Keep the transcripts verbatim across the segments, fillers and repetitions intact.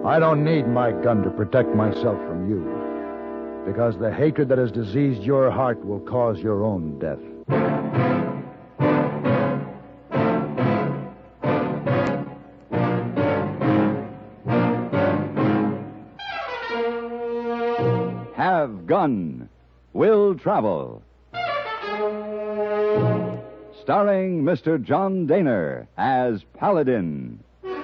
I don't need my gun to protect myself from you, because the hatred that has diseased your heart will cause your own death. Have Gun. Will Travel. Starring Mister John Daner as Paladin.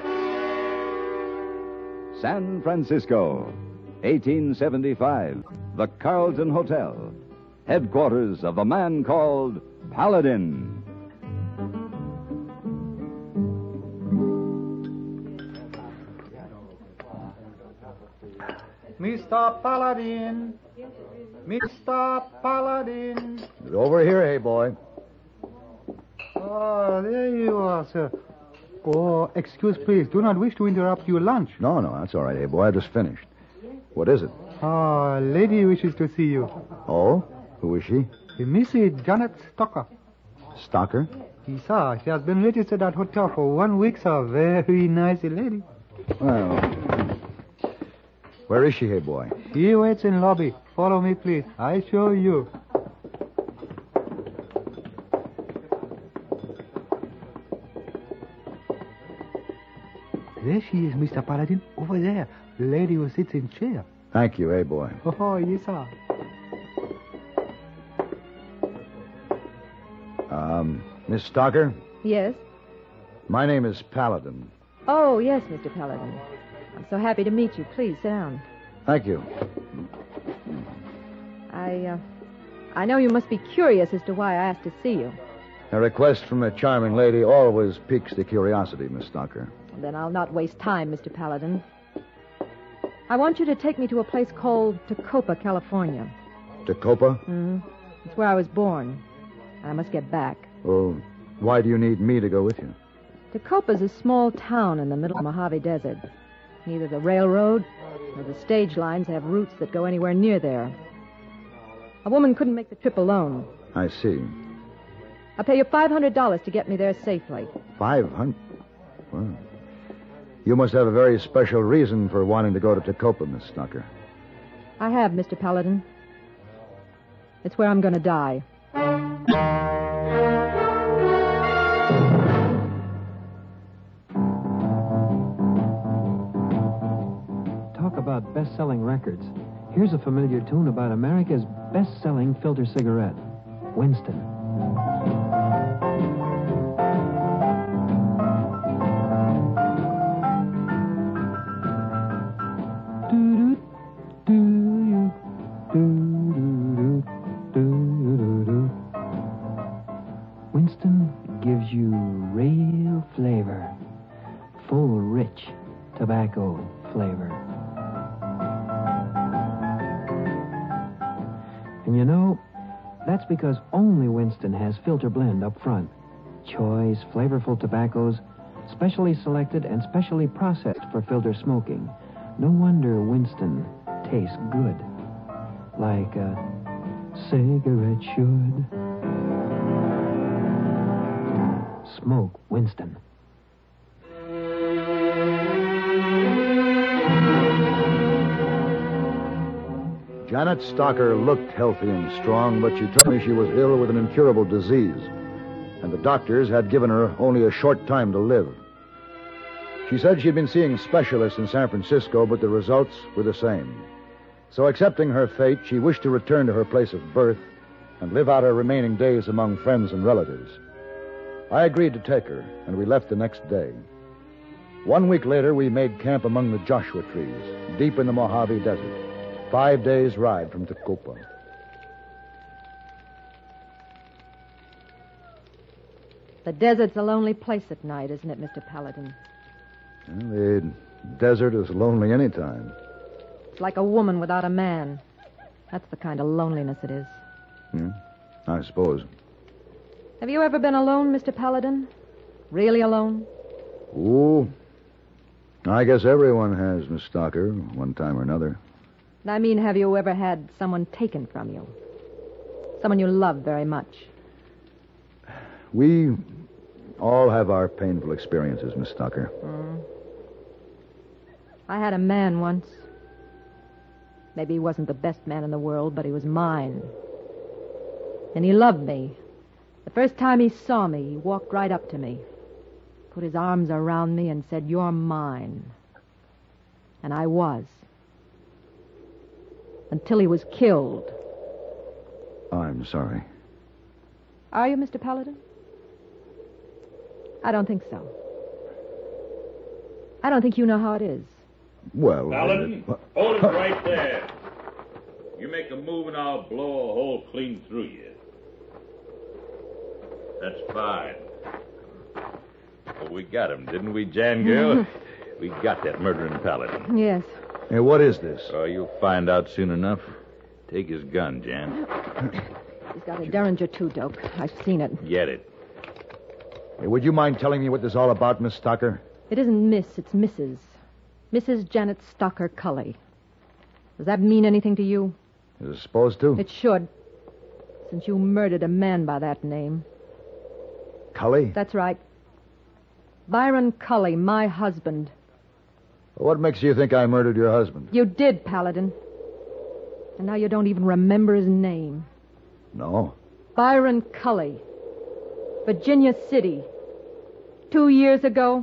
San Francisco, eighteen seventy-five. The Carlton Hotel. Headquarters of the man called Paladin. Mister Paladin. Mister Paladin. Over here, hey boy. Oh, there you are, sir. Oh, excuse, please. Do not wish to interrupt your lunch. No, no, that's all right, hey boy. I just finished. What is it? Ah, a lady wishes to see you. Oh? Who is she? Missy Janet Stocker. Stocker? Yes, sir. She has been registered at hotel for one week, sir. Very nice lady. Well, where is she, hey boy? She waits in lobby. Follow me, please. I show you. There she is, Mister Paladin. Over there. The lady who sits in chair. Thank you, hey boy. Oh, yes, sir. Um, Miss Stocker? Yes? My name is Paladin. Oh, yes, Mister Paladin. I'm so happy to meet you. Please, sit down. Thank you. I, uh, I know you must be curious as to why I asked to see you. A request from a charming lady always piques the curiosity, Miss Stocker. Then I'll not waste time, Mister Paladin. I want you to take me to a place called Tacopa, California. Tacopa? Mm-hmm. It's where I was born. I must get back. Well, why do you need me to go with you? Tacopa's a small town in the middle of the Mojave Desert. Neither the railroad nor the stage lines have routes that go anywhere near there. A woman couldn't make the trip alone. I see. I'll pay you five hundred dollars to get me there safely. Five hundred? Well, you must have a very special reason for wanting to go to Tacopa, Miss Stocker. I have, Mister Paladin. It's where I'm going to die. Talk about best-selling records. Here's a familiar tune about America's best-selling filter cigarette, Winston. Winston gives you real flavor, full, rich tobacco flavor. And you know, that's because only Winston has filter blend up front. Choice, flavorful tobaccos, specially selected and specially processed for filter smoking. No wonder Winston tastes good, like a cigarette should. Smoke Winston. Janet Stocker looked healthy and strong, but she told me she was ill with an incurable disease, and the doctors had given her only a short time to live. She said she'd been seeing specialists in San Francisco, but the results were the same. So accepting her fate, she wished to return to her place of birth and live out her remaining days among friends and relatives. I agreed to take her, and we left the next day. One week later, we made camp among the Joshua trees, deep in the Mojave Desert. Five days' ride from Tacopa. The desert's a lonely place at night, isn't it, Mister Paladin? Well, the desert is lonely any time. It's like a woman without a man. That's the kind of loneliness it is. Yeah, I suppose. Have you ever been alone, Mister Paladin? Really alone? Oh, I guess everyone has, Miss Stocker, one time or another. I mean, have you ever had someone taken from you? Someone you love very much? We all have our painful experiences, Miss Stocker. Mm. I had a man once. Maybe he wasn't the best man in the world, but he was mine. And he loved me. The first time he saw me, he walked right up to me, put his arms around me and said, "You're mine." And I was. Until he was killed. I'm sorry. Are you, Mister Paladin? I don't think so. I don't think you know how it is. Well... Paladin, uh, hold him right there. You make a move and I'll blow a hole clean through you. That's fine. Well, we got him, didn't we, Jan girl? We got that murdering Paladin. Yes. Hey, what is this? Oh, you'll find out soon enough. Take his gun, Jan. He's got a Derringer too, Doak. I've seen it. Get it. Hey, would you mind telling me what this is all about, Miss Stocker? It isn't Miss, it's Missus Missus Janet Stocker Cully. Does that mean anything to you? Is it supposed to? It should. Since you murdered a man by that name. Cully? That's right. Byron Cully, my husband. What makes you think I murdered your husband? You did, Paladin. And now you don't even remember his name. No. Byron Cully. Virginia City. Two years ago.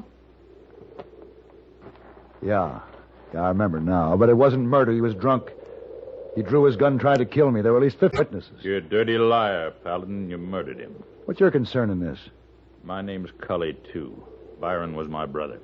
Yeah. Yeah, I remember now. But it wasn't murder. He was drunk. He drew his gun and tried to kill me. There were at least fifty witnesses. You're a dirty liar, Paladin. You murdered him. What's your concern in this? My name's Cully, too. Byron was my brother.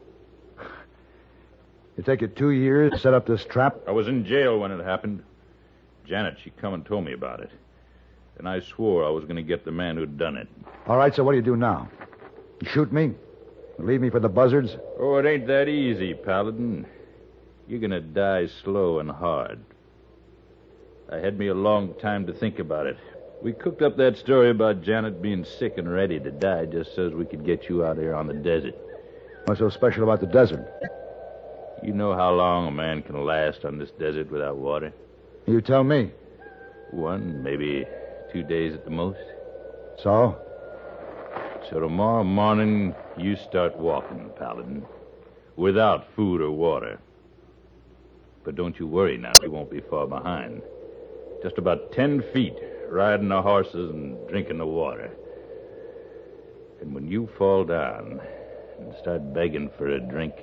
It take you two years to set up this trap? I was in jail when it happened. Janet, she come and told me about it. And I swore I was going to get the man who'd done it. All right, so what do you do now? You shoot me? Leave me for the buzzards? Oh, it ain't that easy, Paladin. You're going to die slow and hard. I had me a long time to think about it. We cooked up that story about Janet being sick and ready to die just so as we could get you out here on the desert. What's so special about the desert? You know how long a man can last on this desert without water? You tell me. One, maybe two days at the most. So? So tomorrow morning, you start walking, Paladin, without food or water. But don't you worry now, you won't be far behind. Just about ten feet, riding the horses and drinking the water. And when you fall down and start begging for a drink,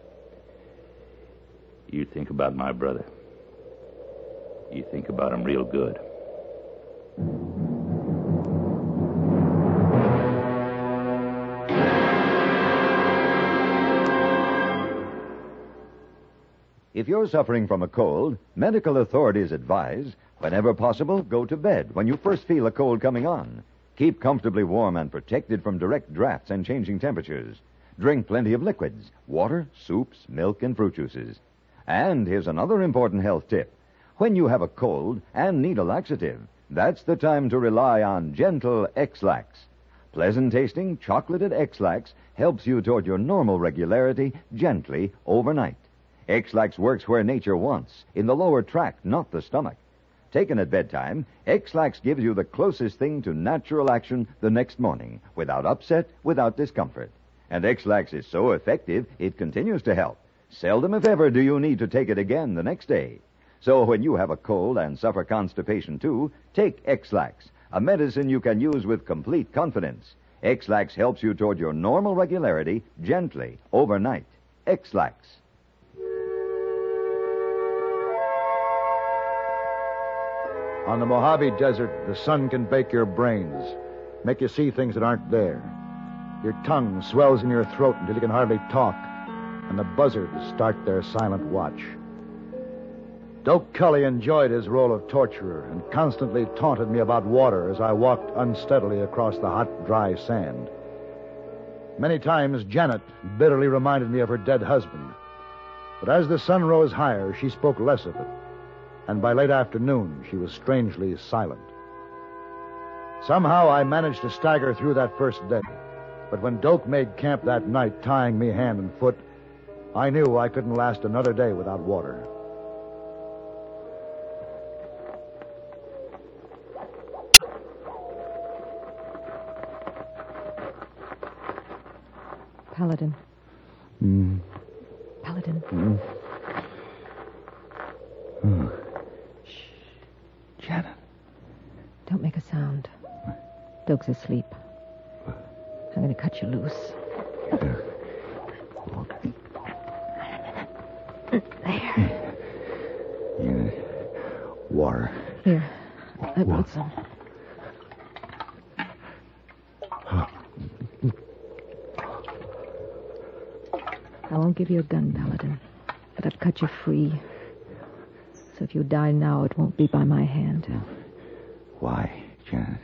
you think about my brother. You think about him real good. If you're suffering from a cold, medical authorities advise, whenever possible, go to bed when you first feel a cold coming on. Keep comfortably warm and protected from direct drafts and changing temperatures. Drink plenty of liquids, water, soups, milk, and fruit juices. And here's another important health tip. When you have a cold and need a laxative, that's the time to rely on Gentle X-Lax. Pleasant-tasting, chocolated X-Lax helps you toward your normal regularity gently overnight. X-Lax works where nature wants, in the lower tract, not the stomach. Taken at bedtime, X-Lax gives you the closest thing to natural action the next morning, without upset, without discomfort. And X-Lax is so effective, it continues to help. Seldom, if ever, do you need to take it again the next day. So when you have a cold and suffer constipation too, take X-Lax, a medicine you can use with complete confidence. X-Lax helps you toward your normal regularity gently overnight. X-Lax. On the Mojave Desert, the sun can bake your brains, make you see things that aren't there. Your tongue swells in your throat until you can hardly talk, and the buzzards start their silent watch. Doak Cully enjoyed his role of torturer and constantly taunted me about water as I walked unsteadily across the hot, dry sand. Many times, Janet bitterly reminded me of her dead husband. But as the sun rose higher, she spoke less of it, and by late afternoon, she was strangely silent. Somehow, I managed to stagger through that first day, but when Doak made camp that night, tying me hand and foot, I knew I couldn't last another day without water. Paladin. Mm. Paladin. Mm. Doke's asleep. I'm going to cut you loose. There. There. Yeah. Water. Here, I brought some. I won't give you a gun, Paladin, but I've cut you free. So if you die now, it won't be by my hand. Why, Janet?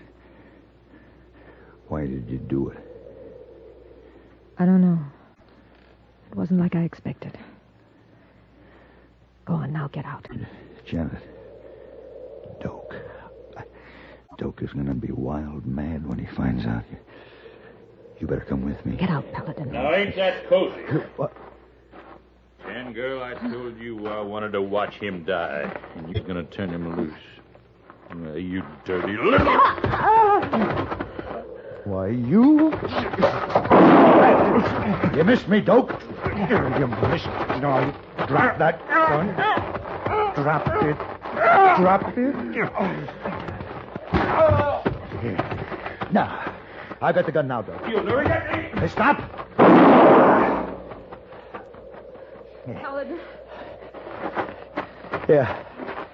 Why did you do it? I don't know. It wasn't like I expected. Go on now, get out. Janet. Doke. Doke is going to be wild mad when he finds out. You, you better come with me. Get out, Paladin. Now, ain't that cozy? What? And, girl, I told you I wanted to watch him die, and you're going to turn him loose. Uh, you dirty little... Why, you... You missed me, Doke. You missed. No, drop that gun. Drop it. Drop it. Now, I got the gun now, Doke. You'll never get me. Hey, stop. Paladin. Yeah.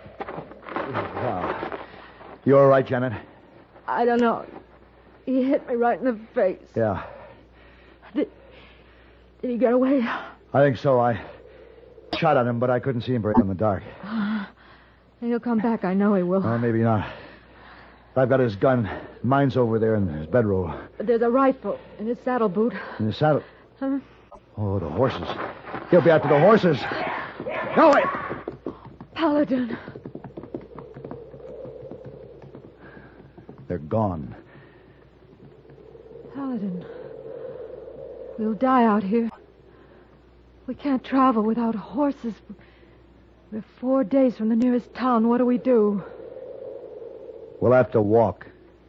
Wow. You all right, Janet? I don't know. He hit me right in the face. Yeah. Did, did he get away? I think so. I shot at him, but I couldn't see him very in the dark. He'll come back. I know he will. Well, maybe not. I've got his gun. Mine's over there in his bedroll. There's a rifle in his saddle boot. In his saddle. Huh? Oh, the horses. He'll be after the horses. No, wait. Paladin. They're gone. Paladin. We'll die out here. We can't travel without horses. We're four days from the nearest town. What do we do? We'll have to walk.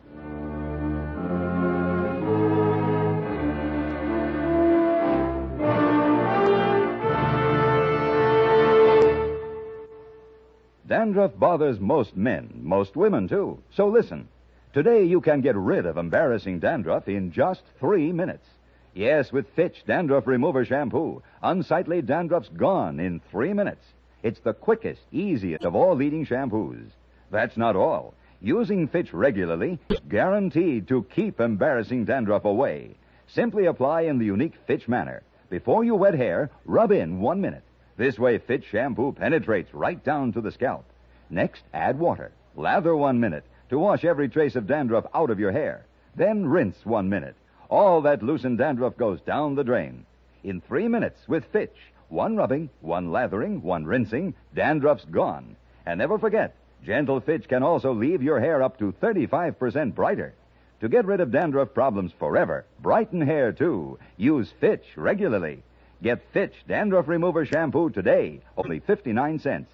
Dandruff bothers most men, most women, too. So listen. Today you can get rid of embarrassing dandruff in just three minutes. Yes, with Fitch Dandruff Remover Shampoo, unsightly dandruff's gone in three minutes. It's the quickest, easiest of all leading shampoos. That's not all. Using Fitch regularly is guaranteed to keep embarrassing dandruff away. Simply apply in the unique Fitch manner. Before you wet hair, rub in one minute. This way, Fitch shampoo penetrates right down to the scalp. Next, add water. Lather one minute to wash every trace of dandruff out of your hair. Then rinse one minute. All that loosened dandruff goes down the drain. In three minutes with Fitch, one rubbing, one lathering, one rinsing, dandruff's gone. And never forget, Gentle Fitch can also leave your hair up to thirty-five percent brighter. To get rid of dandruff problems forever, brighten hair too, use Fitch regularly. Get Fitch Dandruff Remover Shampoo today, only fifty-nine cents.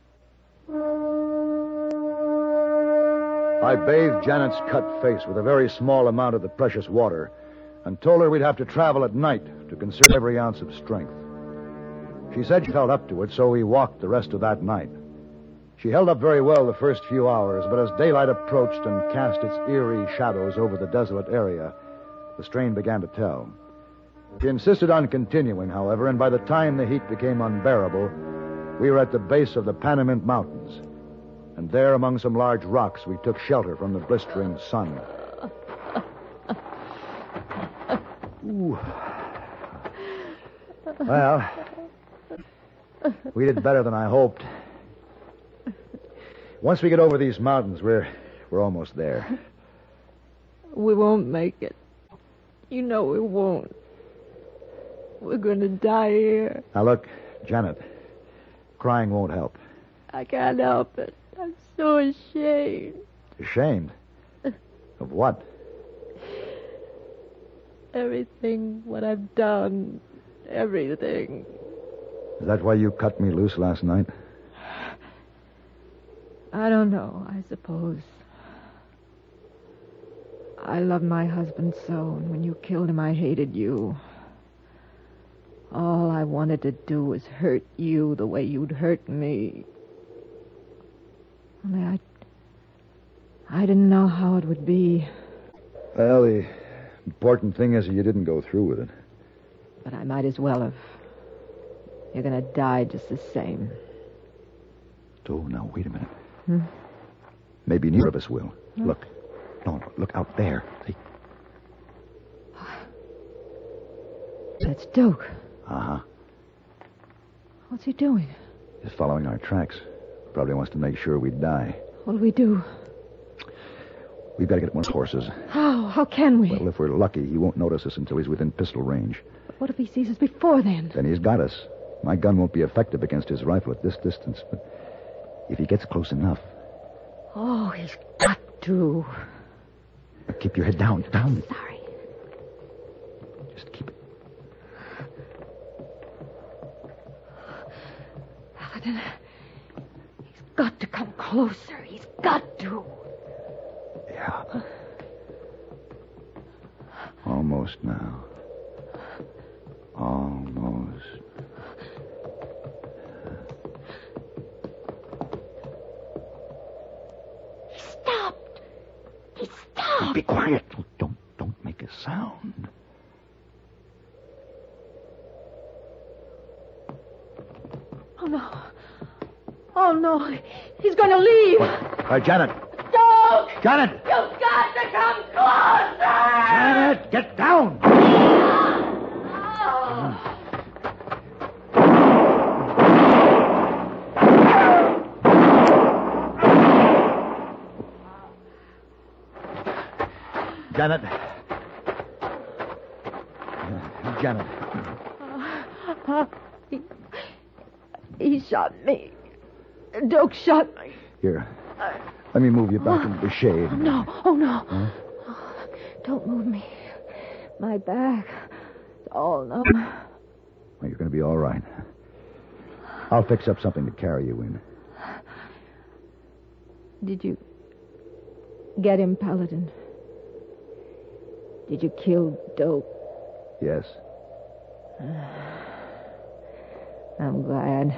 I bathed Janet's cut face with a very small amount of the precious water and told her we'd have to travel at night to conserve every ounce of strength. She said she felt up to it, so we walked the rest of that night. She held up very well the first few hours, but as daylight approached and cast its eerie shadows over the desolate area, the strain began to tell. She insisted on continuing, however, and by the time the heat became unbearable, we were at the base of the Panamint Mountains. And there, among some large rocks, we took shelter from the blistering sun. Ooh. Well, we did better than I hoped. Once we get over these mountains, we're we're almost there. We won't make it. You know we won't. We're going to die here. Now, look, Janet, crying won't help. I can't help it. I'm so ashamed. Ashamed? Of what? Everything, what I've done, everything. Is that why you cut me loose last night? I don't know, I suppose. I loved my husband so, and when you killed him, I hated you. All I wanted to do was hurt you the way you'd hurt me. Only I... I didn't know how it would be. Well, the important thing is that you didn't go through with it. But I might as well have. You're going to die just the same. Oh, now, wait a minute. Hmm? Maybe neither of us will. Hmm? Look. No, no, look out there. See? That's Doak. Uh-huh. What's he doing? He's following our tracks. Probably wants to make sure we die. What'll we do? We've got to get one of his horses. How? How can we? Well, if we're lucky, he won't notice us until he's within pistol range. But what if he sees us before then? Then he's got us. My gun won't be effective against his rifle at this distance, but if he gets close enough... Oh, he's got to. Now keep your head down, down. Sorry. Just keep it. Paladin, he's got to come closer. He's got to. Yeah. Almost now. Almost. He stopped. He stopped. Be quiet. Don't, don't make a sound. Oh, no. Oh, no. He's going to leave. What? Uh, Janet. Doug! Janet! You've got to come closer! Janet, get down! Janet. Uh, Janet. Uh, he, he shot me. Doak shot me. Here. Let me move you back into the shade. Oh, no. Oh, no. Huh? Oh, don't move me. My back. It's all numb. Well, you're going to be all right. I'll fix up something to carry you in. Did you get him, Paladin? Did you kill Doak? Yes. I'm glad.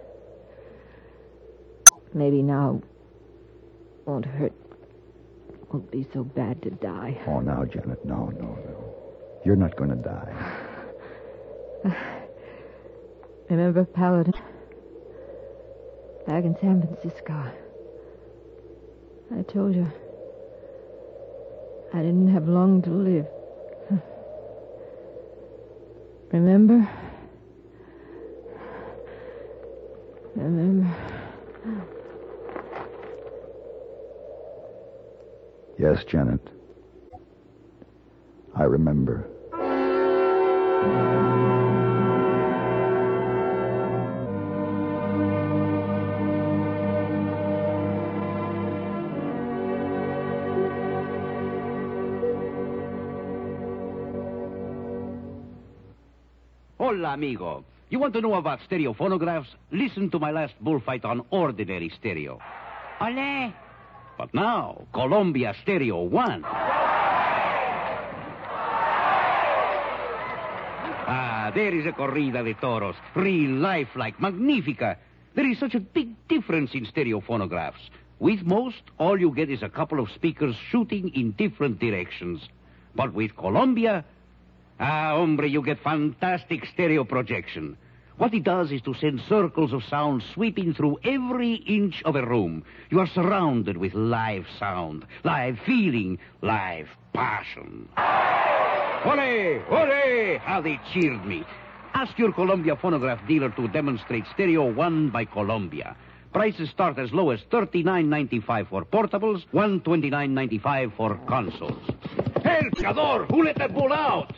Maybe now won't hurt. Won't be so bad to die. Oh, now, Janet, no, no, no. You're not going to die. Remember, Paladin? Back in San Francisco. I told you I didn't have long to live. Remember? Remember? Yes, Janet. I remember. Hola, amigo. You want to know about stereophonographs? Listen to my last bullfight on ordinary stereo. Ole! But now, Columbia Stereo One. Ah, there is a corrida de toros. Real life-like, magnifica. There is such a big difference in stereophonographs. With most, all you get is a couple of speakers shooting in different directions. But with Columbia, ah, hombre, you get fantastic stereo projection. What it does is to send circles of sound sweeping through every inch of a room. You are surrounded with live sound, live feeling, live passion. Ole! Ole! How they cheered me. Ask your Columbia phonograph dealer to demonstrate Stereo One by Columbia. Prices start as low as thirty-nine ninety-five for portables, one hundred twenty-nine ninety-five for consoles. El Chador! Who let that bull out?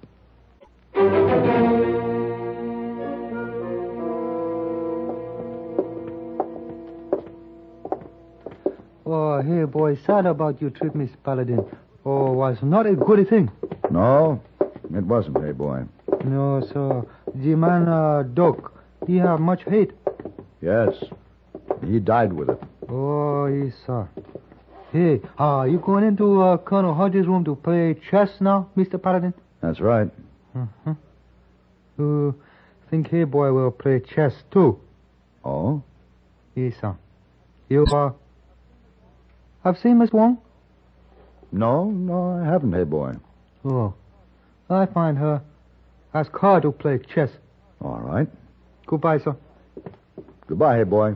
Oh, hey, boy, sad about your trip, Miss Paladin. Oh, was not a good thing. No, it wasn't, hey, boy. No, sir. The man, uh, Doc, he have much hate. Yes. He died with it. Oh, yes, sir. Hey, uh, you going into uh, Colonel Hodges' room to play chess now, Mister Paladin? That's right. Uh-huh. You think hey, boy will play chess, too? Oh? Yes, sir. You, uh... have seen Miss Wong? No, no, I haven't, hey boy. Oh. I find her. Ask her to play chess. All right. Goodbye, sir. Goodbye, hey boy.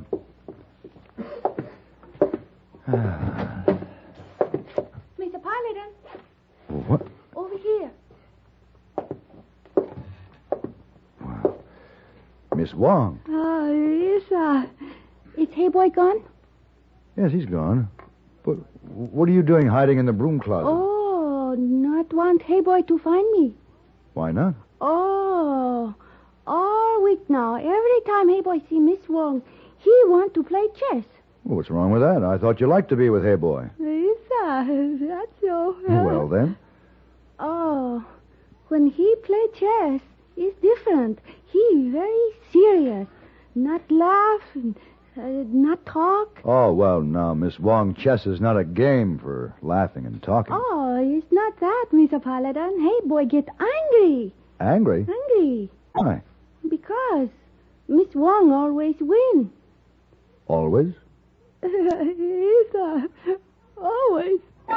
Mister Paladin, What? over here. Miss Wong. Oh, yes, uh, is Hey Boy gone? Yes, he's gone. But what are you doing hiding in the broom closet? Oh, not want Hey Boy to find me. Why not? Oh, all week now, every time Hey Boy see Miss Wong, he want to play chess. Well, what's wrong with that? I thought you liked to be with Hey Boy. Yes, uh, that's so. Well, then. Oh, when he play chess, it's different. He very serious. Not laugh, uh, not talk. Oh, well, now, Miss Wong, chess is not a game for laughing and talking. Oh, it's not that, Mister Paladin. Hey Boy get angry. Angry? Angry. Why? Because Miss Wong always win. Always? Yes, uh, always.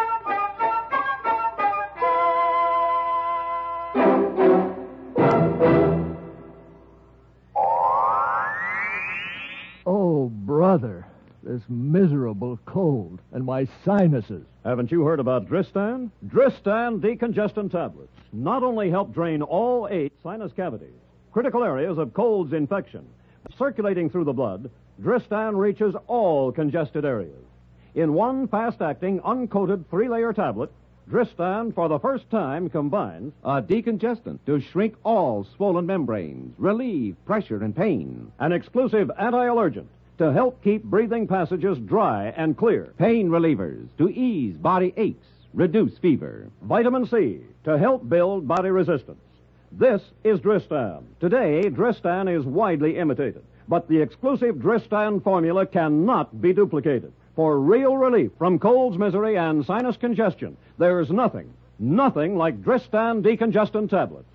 Oh, brother, this miserable cold and my sinuses. Haven't you heard about Dristan? Dristan decongestant tablets not only help drain all eight sinus cavities, critical areas of cold's infection, circulating through the blood, Dristan reaches all congested areas. In one fast-acting, uncoated three-layer tablet, Dristan, for the first time, combines a decongestant to shrink all swollen membranes, relieve pressure and pain. An exclusive anti-allergent to help keep breathing passages dry and clear. Pain relievers to ease body aches, reduce fever. Vitamin C to help build body resistance. This is Dristan. Today, Dristan is widely imitated, but the exclusive Dristan formula cannot be duplicated. For real relief from cold's misery and sinus congestion, there's nothing, nothing like Dristan decongestant tablets.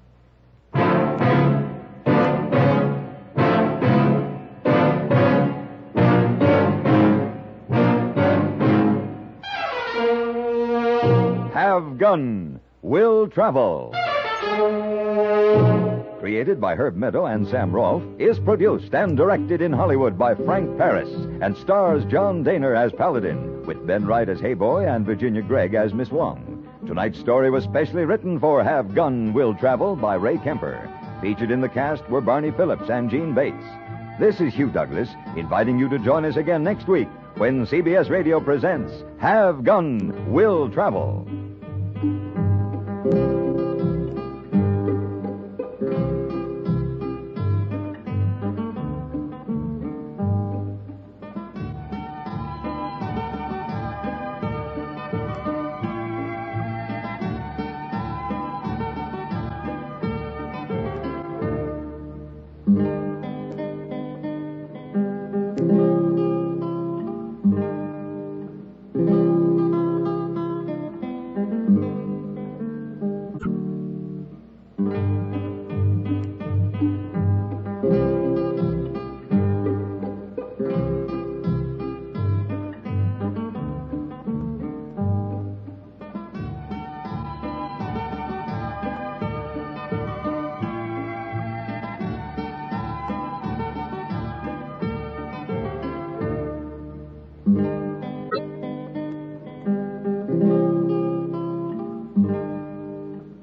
Have Gun Will Travel. Created by Herb Meadow and Sam Rolfe, is produced and directed in Hollywood by Frank Paris and stars John Daner as Paladin, with Ben Wright as Hey Boy and Virginia Gregg as Miss Wong. Tonight's story was specially written for Have Gun Will Travel by Ray Kemper. Featured in the cast were Barney Phillips and Gene Bates. This is Hugh Douglas, inviting you to join us again next week when C B S Radio presents Have Gun Will Travel.